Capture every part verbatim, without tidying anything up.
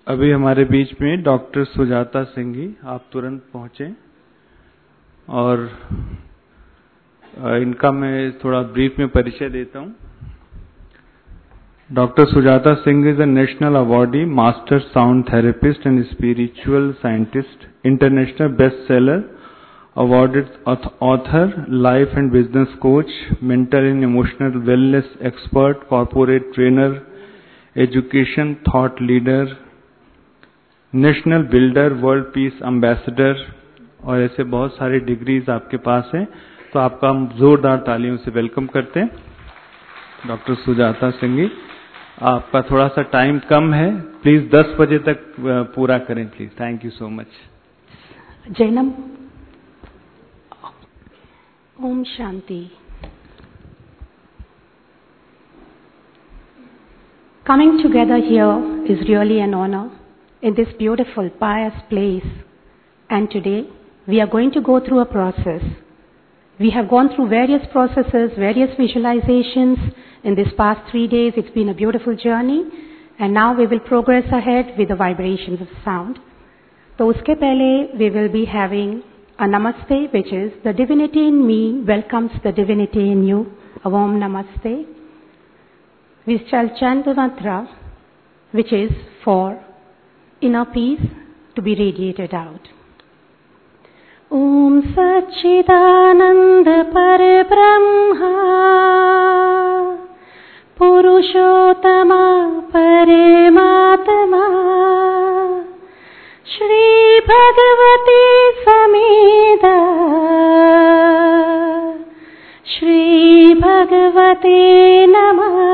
अभी हमारे बीच में डॉक्टर सुजाता सिंह जी, आप तुरंत पहुंचे और इनका मैं थोड़ा ब्रीफ में परिचय देता हूं। Doctor Sujata Singh is a national awardee, master sound therapist and spiritual scientist, international bestseller, awarded author, life and business coach, mental and emotional wellness expert, corporate trainer, education thought leader, national builder, world peace ambassador और ऐसे बहुत सारे degrees आपके पास हैं। तो आपका हम जोरदार तालियों से वेलकम करते हैं। डॉक्टर सुजाता सिंह जी, आपका थोड़ा सा टाइम कम है, प्लीज दस बजे तक पूरा करें please. Thank you so much. Jainam. ओम शांति। Coming together here is really an honor in this beautiful, pious place. And today, we are going to go through a process. We have gone through various processes, various visualizations in this past three days. It's been a beautiful journey. And now we will progress ahead with the vibrations of sound. So, uske pehle, we will be having a namaste, which is the divinity in me welcomes the divinity in you. A warm namaste. We shall chant the mantra, which is for inner peace to be radiated out. Om Satchidananda Parabrahma Purushottama Paramatma Shri Bhagavati Samhita Shri Bhagavate Namah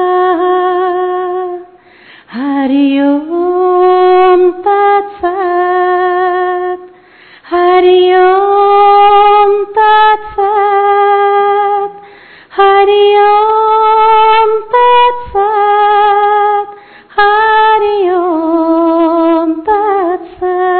Hari Om Tat Sat Hari Om Tat Sat Hari Om Tat Sat Hari Om Tat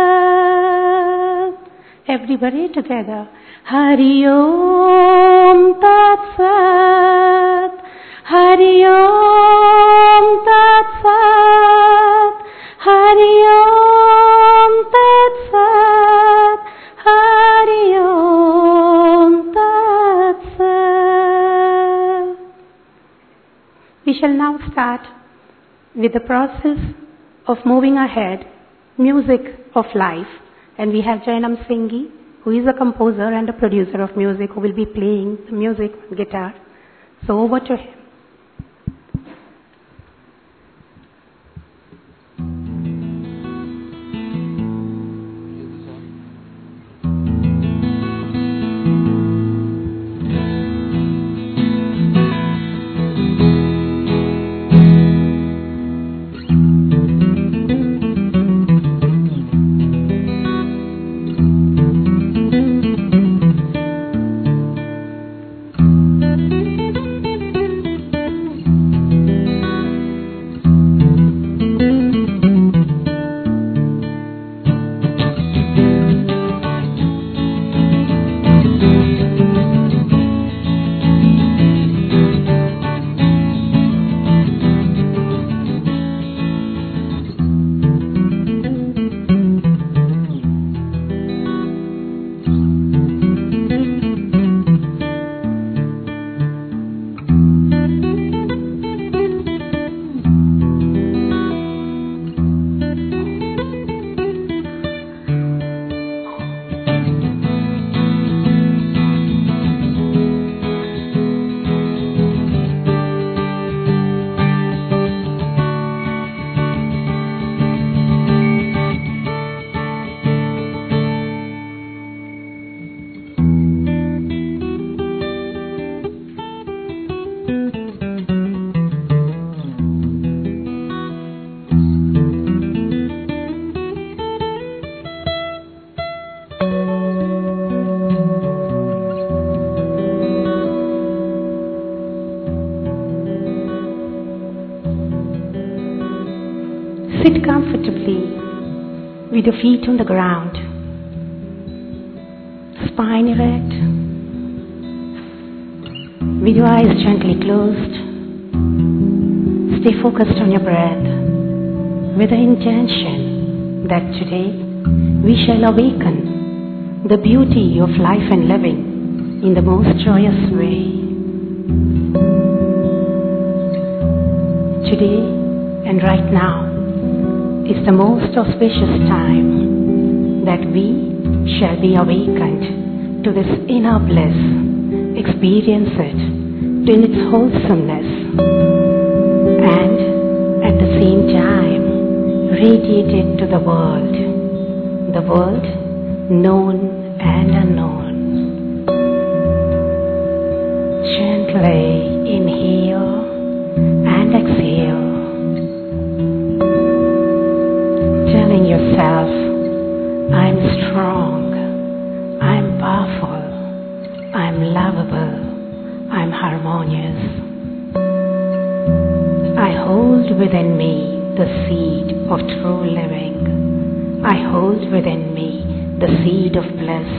Sat. Everybody together. Hari Om Tat Sat Hari Om Tat Sat Hari Om Tat Sat Hari Om Tat Sat. We shall now start with the process of moving ahead, music of life. And we have Jainam Singhi, who is a composer and a producer of music, who will be playing the music on guitar. So over to him. Sit comfortably with your feet on the ground, spine erect, with your eyes gently closed. Stay focused on your breath with the intention that today we shall awaken the beauty of life and living in the most joyous way. Today and right now is the most auspicious time that we shall be awakened to this inner bliss, experience it in its wholesomeness, and at the same time radiate it to the world, the world known and unknown. Gently inhale and exhale, telling yourself, I'm strong, I'm powerful, I'm lovable, I'm harmonious. I hold within me the seed of true living. I hold within me the seed of bliss.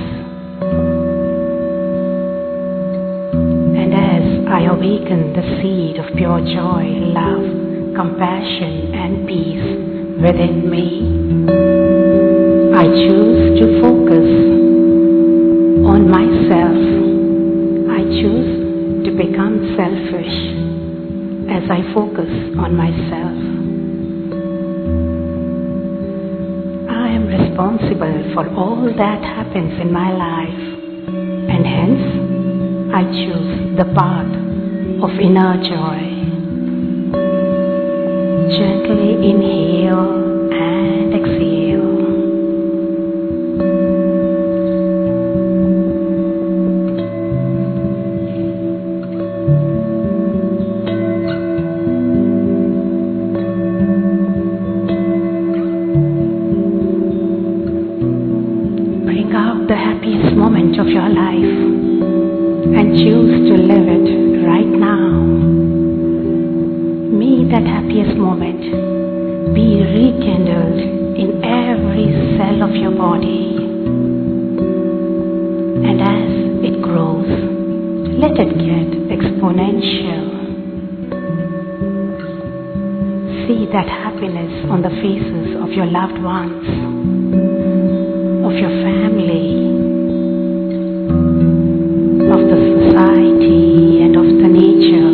And as I awaken the seed of pure joy, love, compassion and peace within me, I choose to focus on myself. I choose to become selfish as I focus on myself. I am responsible for all that happens in my life, and hence I choose the path of inner joy. Gently inhale and exhale. The happiest moment of your life and choose to live it right now. May that happiest moment be rekindled in every cell of your body, and as it grows, let it get exponential. See that happiness on the faces of your loved ones, of your family, of the society and of the nature.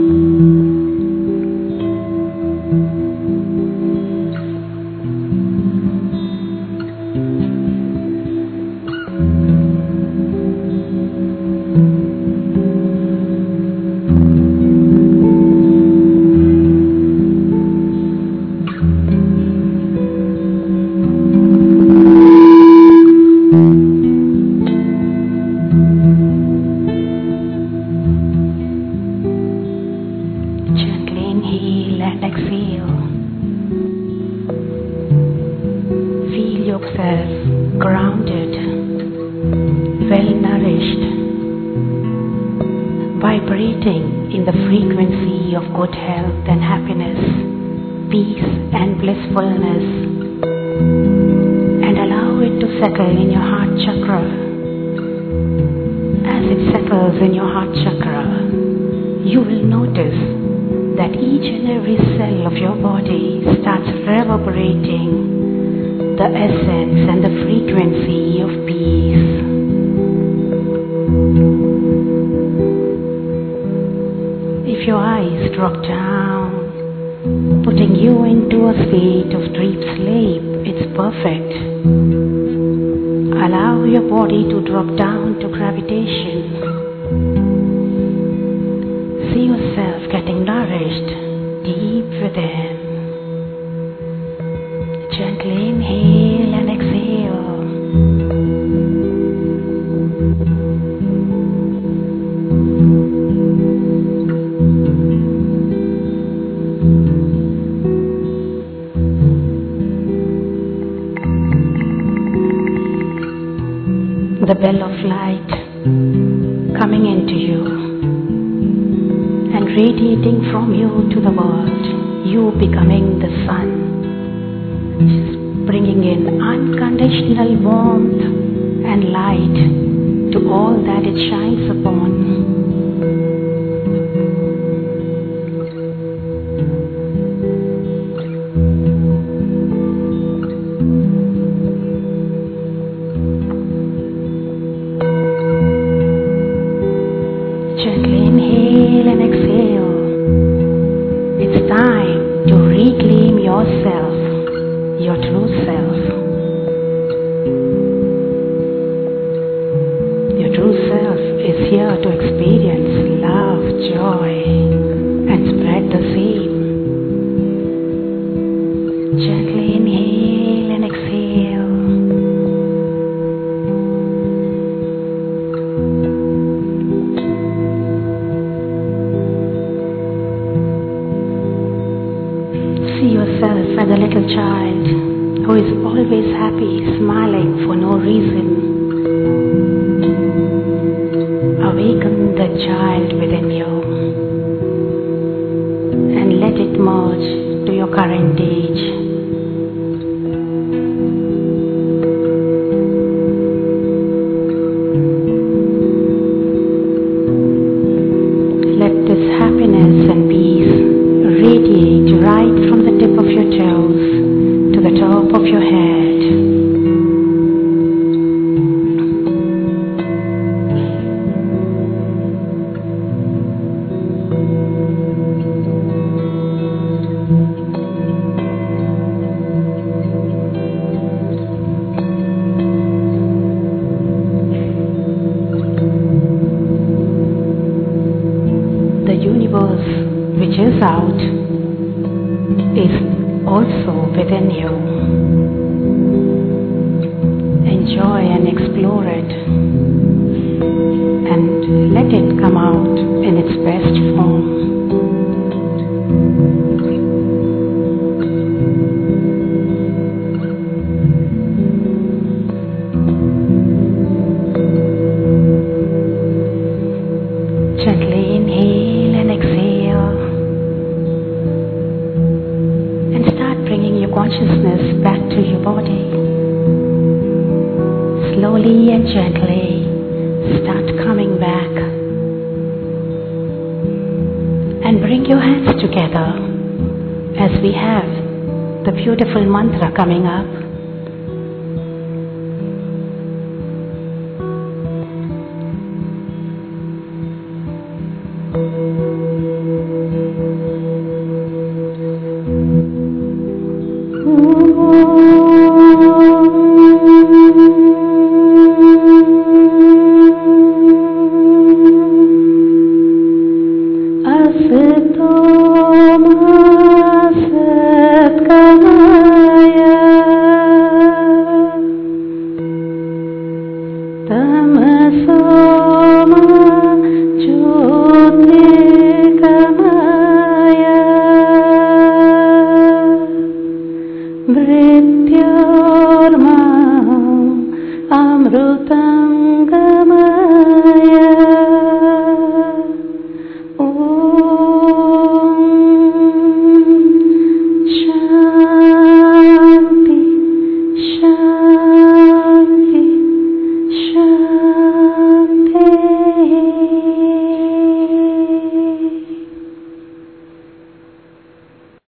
Inhale and exhale. Feel yourself grounded, well nourished, vibrating in the frequency of good health and happiness, peace and blissfulness, and allow it to settle in your heart chakra. As it settles in your heart chakra, you will notice that each and every cell of your body starts reverberating the essence and the frequency of peace. If your eyes drop down, putting you into a state of deep sleep, it's perfect. Allow your body to drop down to gravitation. See yourself getting nourished deep within. Gently inhale and exhale. The bell of light coming into you and radiating from you to the world, you becoming the sun, bringing in unconditional warmth and light to all that it shines upon. Gently inhale and exhale. See yourself as a little child who is always happy, smiling for no reason. Awaken the child within you and let it merge to your current age. Let this happiness and peace radiate right from the tip of your toes to the top of your head. The universe which is out is also within you. Enjoy and explore it and let it come out in its best form. Gently inhale and exhale and start bringing your consciousness back to your body. Slowly and gently start coming back and bring your hands together as we have the beautiful mantra coming up.